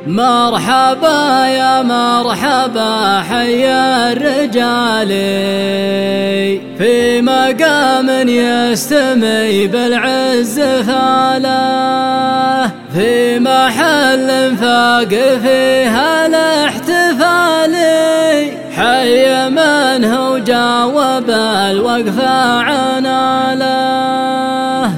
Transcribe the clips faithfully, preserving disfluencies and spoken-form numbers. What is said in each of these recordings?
مرحبا يا مرحبا حي الرجال في مقام يستمي بالعز فاله، في محل فاق فيها الاحتفال، حي من هو جاوب الوقفة عناله.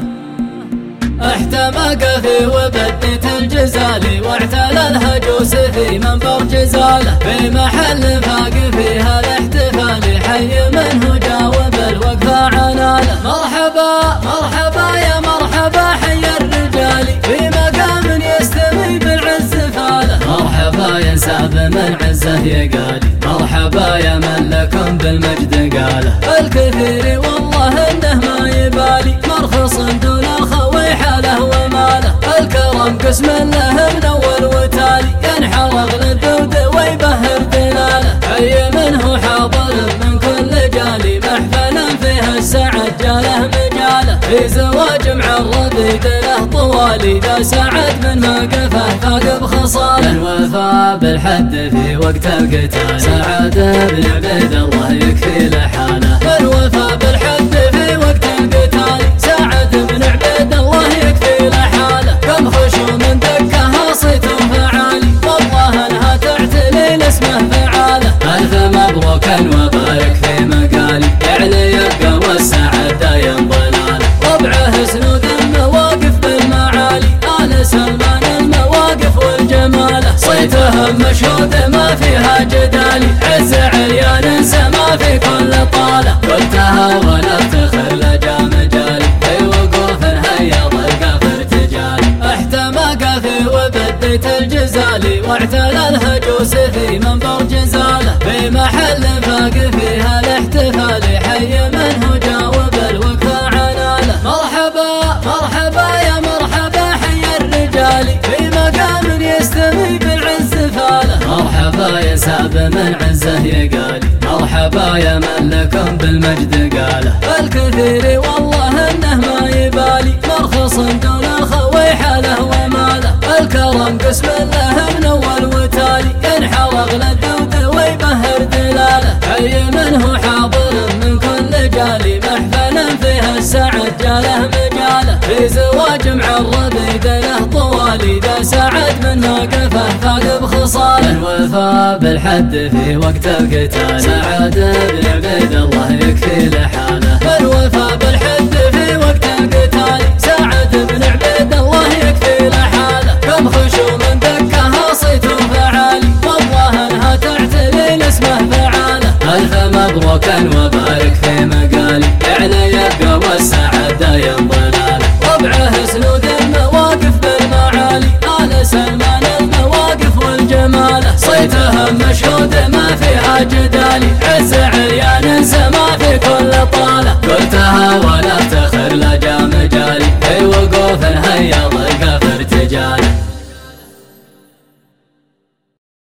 احتمق في وبدة الجزال واعتلى الهجوس في منبر جزاله، في محل فاق فيها الاحتفال، حي من هو جاوب الوقفة عناله. مرحبا مرحبا يا مرحبا حي الرجال في مقام يستوي بالعز فاله، مرحبا يا ساب من عزه يقالي، مرحبا يا من لكم بالمجد قاله. الكثير والله انه ما يبالي مرخص دون الخوي حاله وماله، الكرم قسم له من اول وتالي، ينحرق للدود ويبهر دلاله. حي منه حاضر من كل جالي محفلا فيها السعد جاله مجاله، في زواج معرض له طوالي ذا سعد من موقفه فاق بخصاله. الوفاء بالحد في وقت القتال سعد بن عبيد الله يكفي لحاله، الوفاء بالحد في وقت القتال سعد بن عبيد الله يكفي لحاله. كم خشوم دكها صيت فعالي والله انها تعتلي لاسمه فعاله. الف مبروك وبارك في مقالي يعلي يبقى والسعد دايم ضلاله، ربعه سنود المواقف بالمعالي، آل سلمان المواقف والجماله. صيتهم مشهود ما فيها جدالي، عز عريان سما في كل طاله، قلتها وانا افتخر لجا مجالي، في وقوف هيا ضرقه في ارتجالي. احتمق في وبدة الجزال واعتلى الهجوس في منبر جزاله، في محل فاق فيها الاحتفال، حي من هو جاوب الوقفة عناله. مرحبا مرحبا يا مرحبا حي الرجال في مقام يستوي بالعز فاله، مرحبا يا ساب من عزه يقالي، مرحبا يا من لكم بالمجد قاله. الكثير والله انه ما يبالي مرخص دون الخوي حاله وماله، الكرم قسم له من اول وتالي، ينحرق للدود ويبهر دلاله. حي من هو حاضر من كل جالي محفلا فيها السعد جاله مجاله، في زواج معرض له طوالي ذا سعد من موقفه فاق بخصاله. الوفاء بالحد في وقت القتال سعد بن عبيد الله يكفي لحاله، الوفاء بالحد في وقت القتال سعد بن عبيد الله يكفي لحاله. كم خشوم دكها صيت فعالي والله انها تعتلي لاسمه فعاله. الف مبروك وبارك في مقالي يعلى يبقى والسعد دايم ضلاله، ربعه سنود المواقف بالمعالي، آل سلمان المواقف والجماله. صيتهم مشهود ما فيها جدال